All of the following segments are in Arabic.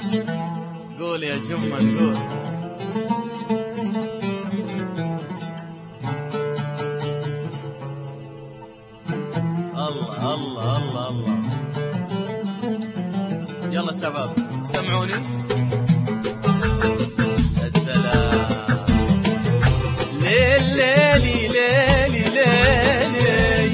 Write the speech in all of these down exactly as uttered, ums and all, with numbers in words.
قول يا جمة نقول. الله الله الله الله. يلا شباب سمعوني. السلام. ليل ليلي ليلي ليلي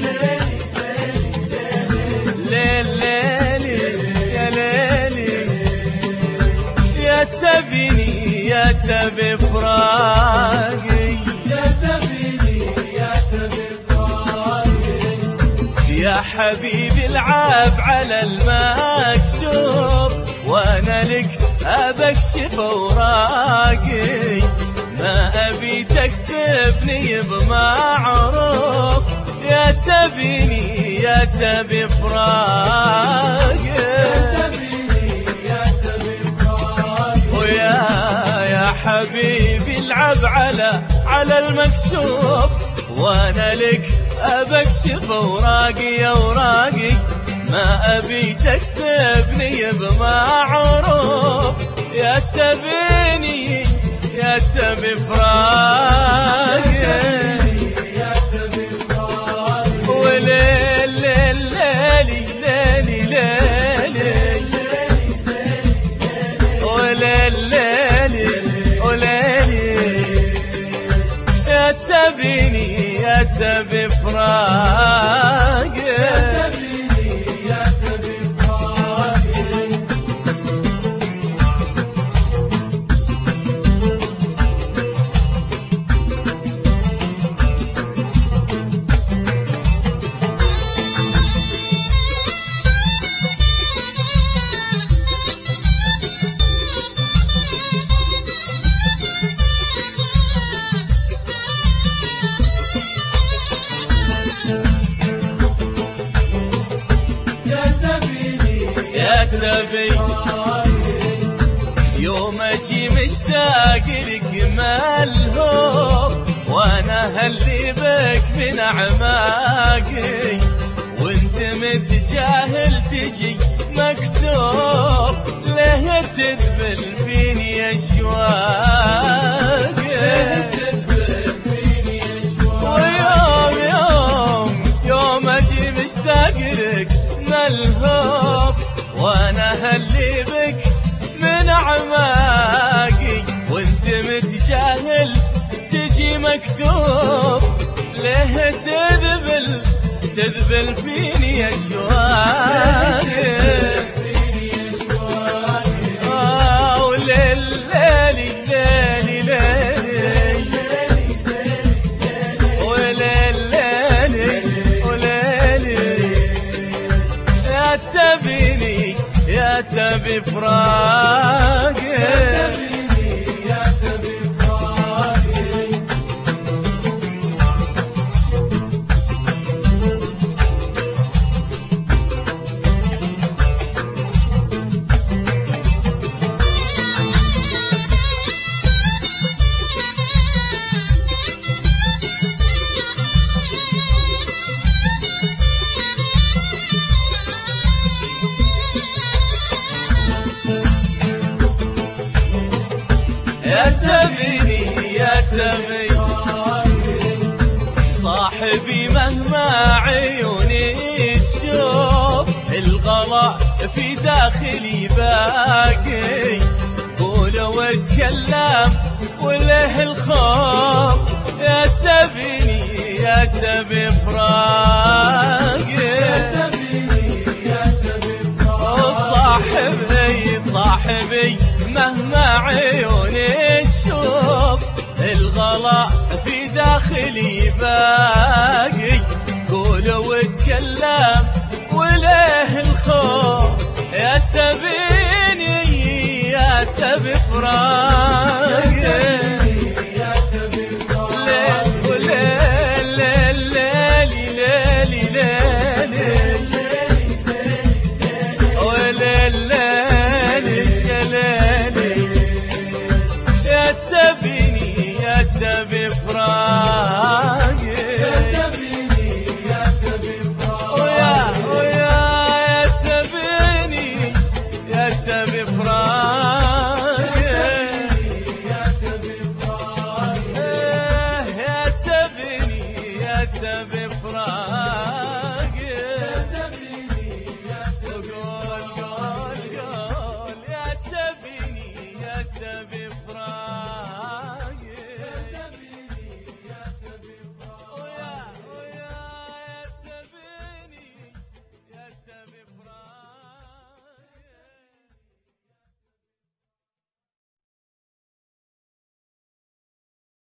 ليل ليلي يا ليلي يا تبيني يا تبي فراقي يا تبيني يا تبي فراقي يا حبيبي العب على المكشوف وانا لك ابكشف اوراقي ما ابي تكسبني بمعروف يا تبيني يا تبي فراقي يا تبيني يا تبي فراقي ويا يا حبيبي العب على على المكشوف وانا لك ابكشف اوراقي اوراقي ما ابي تكسبني بمعروف يا تبيني يا تبي فراقي يا تبي فراقي وليل ليل ليلي ليلي ليلي وليل ليلي وليلي يا تبيني يا تبي فراقي يا تبيني يا تبي فراقي تبي يوم اجي مشتاق لك ملهوف وانا هلي بك من اعماقي وانت متجاهل تجي مكتوب ليه تذبل فيني اشواق ويوم يوم يوم اجي مشتاق لك ملهوف وانا هلي بك من اعماقي وانت متجاهل تجي مكتوب ليه تذبل تذبل فيني اشواقي اه وليل ليلي ليلي ليلي وليل ليلي وليلي يا تبيني يا تبي فراقي يا تبيني يا تبي فراقي يا تبيني يا تبي صاحبي مهما عيوني تشوف الغلا في داخلي باقي قول واتكلم وله الخوف يا تبيني يا تبي فراقي يا تبيني يا تبي فراقي صاحبي صاحبي مهما عيوني تشوف الغلا في داخلي باقي قول واتكلم وله الخوف يا تبيني يا تبي فراقي يا تبي فراقي ليل ليل ليلي ليلي ليلي وليل ليلي يا ليلي يا تبيني يا تبي فراقي يا تبيني يا تبي فراقي ويا ويا يا تبيني يا تبي فراقي تبي فراق قول قول قول يا تبيني يا تبي